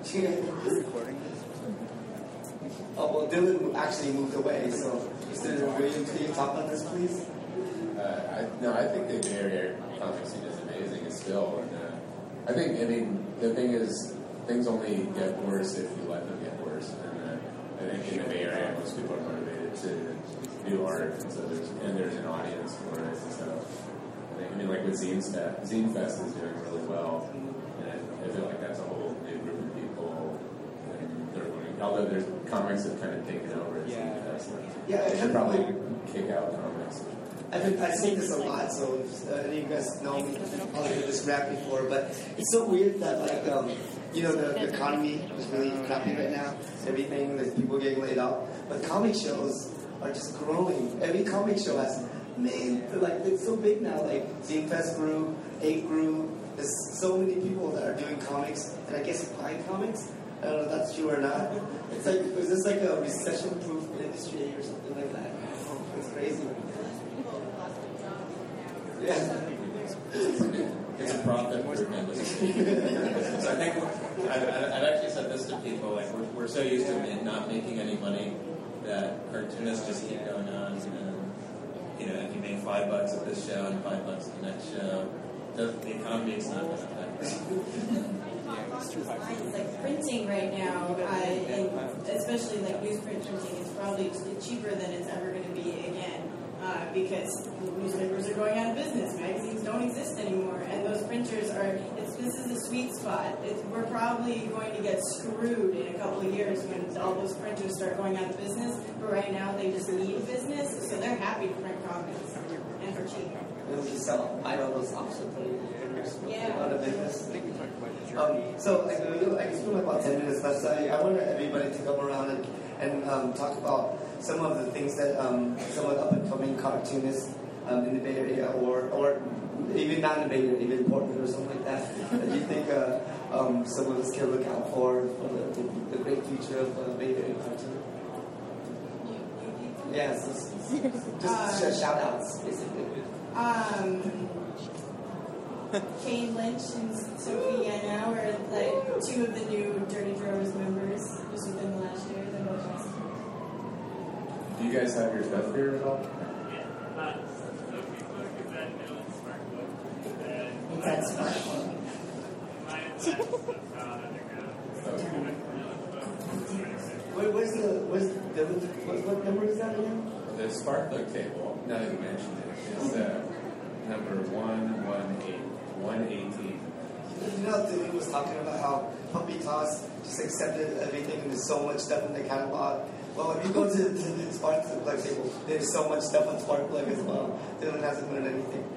Oh, well, Dylan actually moved away, so Mister Williams, can you talk on this, please? Uh, I, no, I think the Bay Area comic scene is amazing still. And, uh, I think, I mean, the thing is, things only get worse if you let them get worse. And uh, I think in the Bay Area, most people are motivated to do art, and so there's and there's an audience for it. So I think, I mean, like with Zine Fest, Zine Fest is doing really well, and I, I feel like that's a whole new group of people. And they're learning, although there's comics have kind of taken over at Zine Fest. Yeah, They should probably kick out comics. I've been, I say this a lot, so if uh, any of you guys know me, I'll hear this rap before, but it's so weird that, like, um, you know, the, the economy is really crappy right now, everything, there's people getting laid off, but comic shows are just growing. Every comic show has, man, like, it's so big now, like, Zine Fest grew, Hate grew, there's so many people that are doing comics, and I guess buying comics, I don't know if that's true or not. It's like, is this like a recession-proof industry or something like that? It's crazy. Yeah. It's a profit-driven industry. So I think I've, I've actually said this to people: like we're, we're so used to not making any money that cartoonists just keep going on. And you know, if you make five bucks at this show and five bucks at the next show, the, the economy is not going to affect it. It's like printing right now, uh, and especially like newsprint printing, is probably cheaper than it's ever going to be again. Uh, because newspapers are going out of business, magazines don't exist anymore, and those printers are. It's, this is a sweet spot. It's, we're probably going to get screwed in a couple of years when all those printers start going out of business. But right now, they just need business, so they're happy to print comics and for cheap. They'll just sell buy all those options for you. Yeah. Out of business. Um, so I, I guess we have about ten minutes left. So I, I want everybody to come around and, and um, talk about some of the things that um, some of the up-and-coming cartoonists um, in the Bay Area, or or even not in the Bay Area, even Portland or something like that, that you think uh, um, some of us can look out for for the, the, the great future of uh, Bay Area cartoon. Yeah, so, so, just uh, shout outs, basically. Um, Kane Lynch and Sophie Yana were like two of the new Dirty Drawers members just within the last year. They're both awesome. Do you guys have your stuff here at all? Yeah. Uh, Sophie Book is at Mill and Spark Book. And That's smart. my last book out underground. Where, where's the, where's the, what, what number is that again? The Spark Book table, now that you mentioned it, is uh, number one one eight, one eighteen. You know, Timmy was talking about how Puppy Toss just accepted everything and there's so much stuff in the catalog. Well, if you go to, to the Spark Plug table, there's so much stuff on Spark Plug as well. Dylan hasn't learned anything.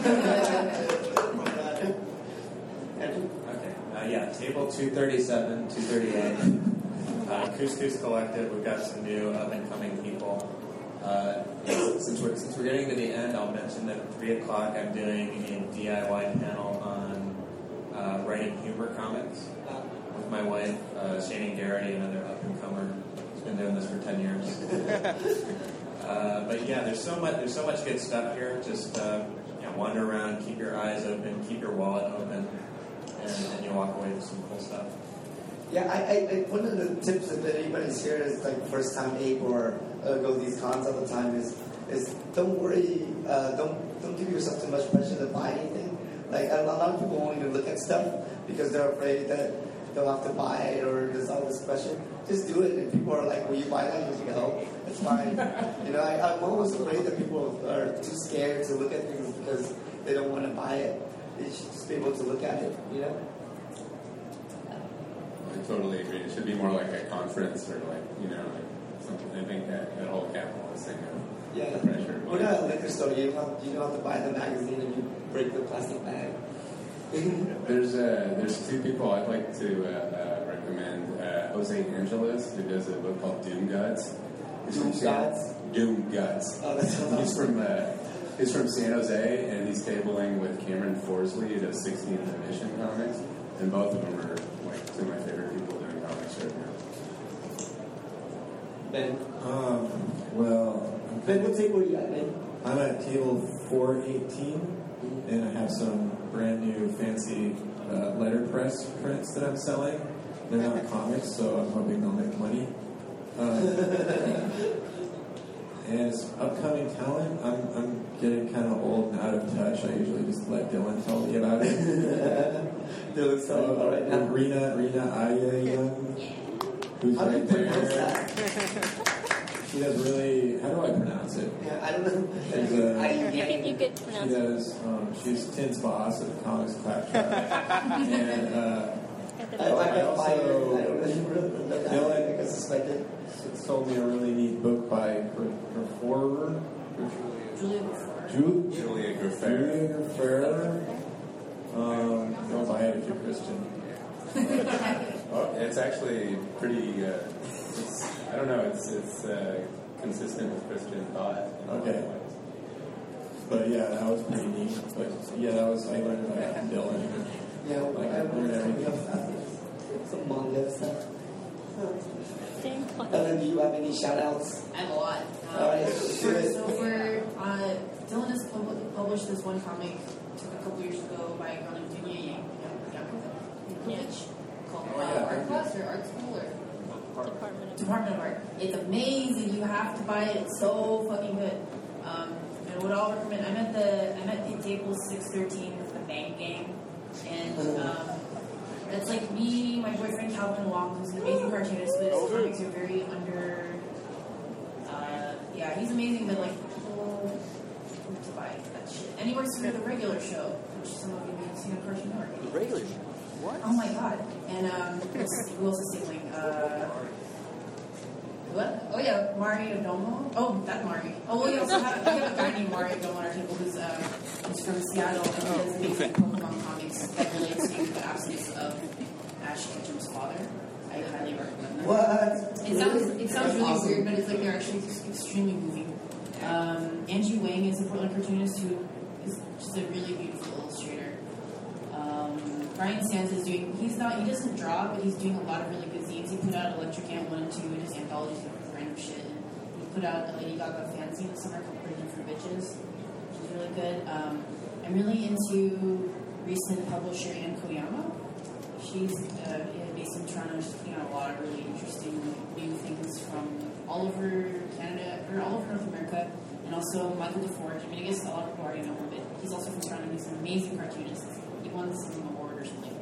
Andrew? Okay. Uh, yeah, table two thirty-seven, two thirty-eight. Uh, Couscous Collective, we've got some new up-and-coming people. Uh, since, we're, since we're getting to the end, I'll mention that at three o'clock I'm doing a D I Y panel on uh, writing humor comics with my wife, uh, Shane Garrity, another up-and-comer. She's been doing this for ten years. uh, but yeah, there's so much there's so much good stuff here. Just uh, you know, wander around, keep your eyes open, keep your wallet open, and, and you'll walk away with some cool stuff. Yeah, I, I, I, one of the tips that anybody's here is like first time ape or uh, go to these cons all the time is is don't worry, uh, don't don't give yourself too much pressure to buy anything. Like a lot of people won't even look at stuff because they're afraid that they'll have to buy it or there's all this pressure. Just do it, and people are like, "Will you buy that?" You go, "It's fine." You know, I, I'm always afraid that people are too scared to look at things because they don't want to buy it. They should just be able to look at it. You know. I totally agree. It should be more like a conference or like, you know, like something. I think that, that whole capitalist thing of Yeah. pressure. We're not a liquor store. You don't have, you don't have to buy the magazine if you break the plastic bag. There's uh, there's two people I'd like to uh, uh, recommend. Uh, Jose Angeles, who does a book called Doom Guts. He's Doom from San- Guts? Doom Guts. Oh, that's awesome. He's from uh, he's from San Jose, and he's tabling with Cameron Forsley, who does sixteenth edition comics, and both of them are like two of my favorite people doing comics right now. Ben, Um, well, Ben, what table are you at, Ben? I'm at table four eighteen, and I have some brand new fancy uh, letterpress prints that I'm selling. They're not comics, so I'm hoping they'll make money. Um, and as upcoming talent, I'm, I'm getting kind of old and out of touch. I usually just let Dylan tell me about it. Dylan's telling you about right now. Rena, Rena Aya Young, who's How do you right pronounce there. that? She does really, how do I pronounce it? Yeah, I don't know. She's a- I, You could, you could She pronounce it. does. Um, she's Tim's boss at the Comics Claptrap, and uh, At I, the I I got also- fired. I don't really know that. Dylan- I think I suspected. she told me a really neat book by Grafforer. Julia before. Ju- Julia Graffer. Julia Graffer. Um, don't buy it if you're Christian. Oh, it's actually pretty. Uh, it's, I don't know. It's it's uh, consistent with Christian thought. in a lot of Okay. ways. But yeah, that was pretty neat. But yeah, that was I learned about that from Dylan. Yeah, Like, I learn learned everything. some manga stuff. Same point. Ellen, do you have any shout outs? I have a lot. Um, All right, for, shoot it. so for uh, Dylan has pub- published this one comic a couple years ago by a girl named Dunya Yankovic called Oh, uh, yeah. Art Class or Art School or Department of Department of Art. It's amazing. You have to buy it. It's so fucking good. Um, and would all recommend. I'm at the I'm at the table six thirteen with the Bang Gang, and um, it's like me, my boyfriend Calvin Wong, who's an amazing cartoonist, but his comics are very under. Uh, yeah, he's amazing, but like people and he works for the regular show, which some of you may have seen on Cartoon Network. The regular show. What? Oh my god. And um, who else is sibling? Uh, what? Oh yeah, Mario Domo. Oh, that Mario. Oh, we also have, we have a guy named Mario Domo on our table who's, uh, who's from Seattle and he does amazing Pokemon comics that relates to the absence of Ash Ketchum's father. I highly recommend them. What? It sounds it sounds That's really awesome. weird, but it's like they're actually just extremely moving. Um, Angie Wang is a Portland cartoonist who is just a really beautiful illustrator. Um, Brian Sands is doing, he's not, he doesn't draw, but he's doing a lot of really good zines. He put out Electric Ant one and two in his anthologies with random shit. And he put out a Lady Gaga fanzine this summer called Prison for Bitches, which is really good. Um, I'm really into recent publisher Ann Koyama. She's uh, based in Toronto. She's putting out a lot of really interesting new things from all over Canada, or all over North America, and also Michael DeForge. I mean, I guess a lot of people already know him, but he's also from Toronto. He's an amazing cartoonist. He won some award or something.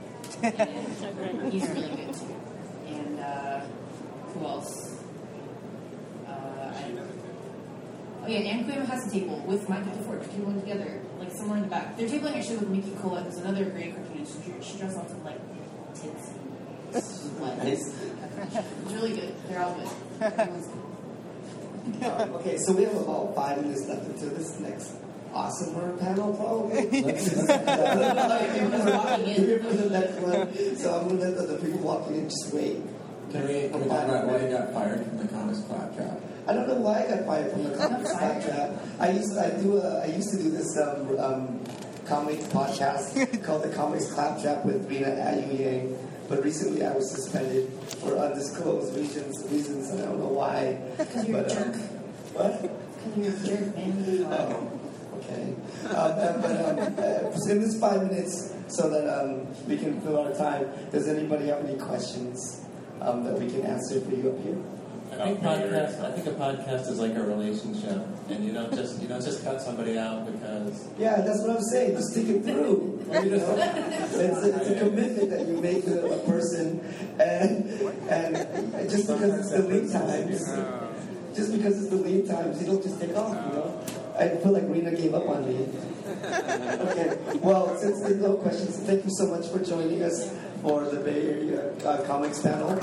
And he's really good too. And uh, who else? Uh, I, oh yeah, Ann Koyama has a table with Michael DeForge. They one together, like somewhere in the back. They're tabling actually with Miki Kola, who's another great cartoonist. She, she draws lots of like tits and sweat. Nice. It's really good. They're all good. Everyone's good. Um, okay, so we have about five minutes left until this next awesome word panel, probably. Let's let's- Everyone's walking in. Here for the next one. So I'm going to let the, the people walking in just wait. Can we, can we talk about why you got fired from the Comics Claptrap? I don't know why I got fired from the comics Claptrap. I used I do a, I used to do this um, um, comics podcast called the Comics Claptrap with Rina Ayuyang. But recently I was suspended for undisclosed reasons, reasons and I don't know why. Because you're But, a um, jerk. What? Because you're a jerk, man. Oh, okay. Um, uh, but um, uh, in this five minutes, so that um, we can fill our time, does anybody have any questions um, that we can answer for you up here? I think podcast. I think a podcast is like a relationship, and you don't just you don't just cut somebody out because Yeah, that's what I'm saying. Just stick it through. You know? it's, a, it's a commitment that you make to a person, and and just because it's the lead times, just because it's the lead times, you don't just take off. You know, I feel like Rena gave up on me. Okay, well, since there's no questions, thank you so much for joining us for the Bay Area uh, Comics panel.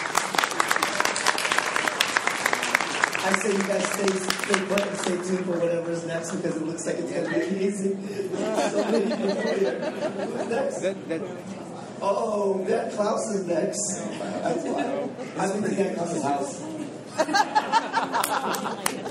I say you guys stay, stay put and stay tuned for whatever is next because it looks like it's going to be amazing. So many people here. Who's next? That, that, Oh, that Klaus is next. That's why. I'm in the guy Klaus's house.